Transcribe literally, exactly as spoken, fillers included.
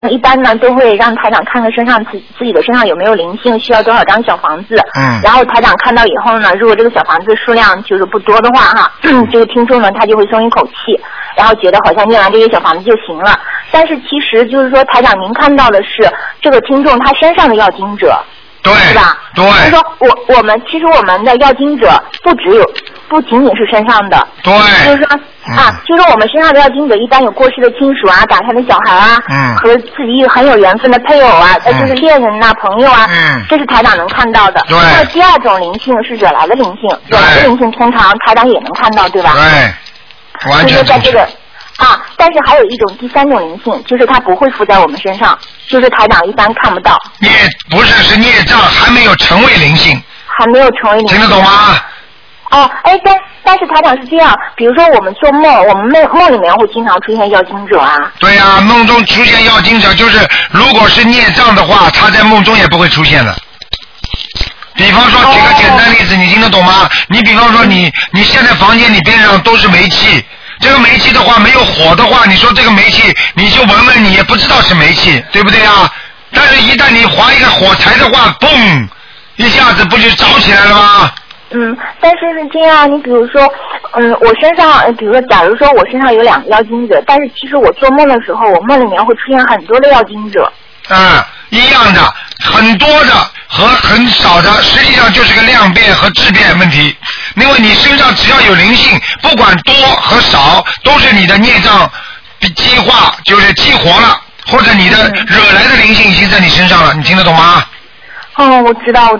一般呢都会让台长看看身上自自己的身上有没有灵性，需要多少张小房子。 嗯。 然后台长看到以后呢，如果这个小房子数量就是不多的话哈，这个听众呢他就会松一口气，然后觉得好像念完这些小房子就行了。但是其实就是说，台长您看到的是这个听众他身上的要经者。 对， 是吧？ 对。 就是说我我们其实我们的要经者不只有不仅仅是身上的， 对， 就是说、嗯、啊，就是我们身上的要经者一般有过世的亲属啊、打胎的小孩啊， 嗯， 和自己很有缘分的配偶啊，呃、嗯，就是恋人呐、啊、朋友啊， 嗯， 这是台长能看到的。 对。 那第二种灵性是惹来的灵性，惹来的灵性通常台长也能看到，对吧？ 对，完全就是在这个。啊，但是还有一种第三种灵性，就是它不会附在我们身上，就是台长一般看不到。 孽不是是孽障，还没有成为灵性。 还没有成为灵性。 听得懂吗？ 哦，哎，但但是台长是这样，比如说我们做梦，我们梦梦里面会经常出现要经者啊。 对呀、啊，梦中出现要经者，就是如果是孽障的话，他在梦中也不会出现的。比方说，举个简单例子，哦、你听得懂吗？你比方说你，你你现在房间里边上都是煤气。这个煤气的话，没有火的话，你说这个煤气，你就闻闻，你也不知道是煤气，对不对啊？但是，一旦你划一个火柴的话，嘣，一下子不就着起来了吗？ 嗯，但是是这样，你比如说，嗯，我身上，比如说，假如说我身上有两个要经者，但是其实我做梦的时候，我梦里面会出现很多的要经者。 嗯，一样的，很多的和很少的，实际上就是个量变和质变问题。因为你身上只要有灵性，不管多和少，都是你的孽障激化，就是激活了，或者你的惹来的灵性已经在你身上了，你听得懂吗？ 哦，我知道。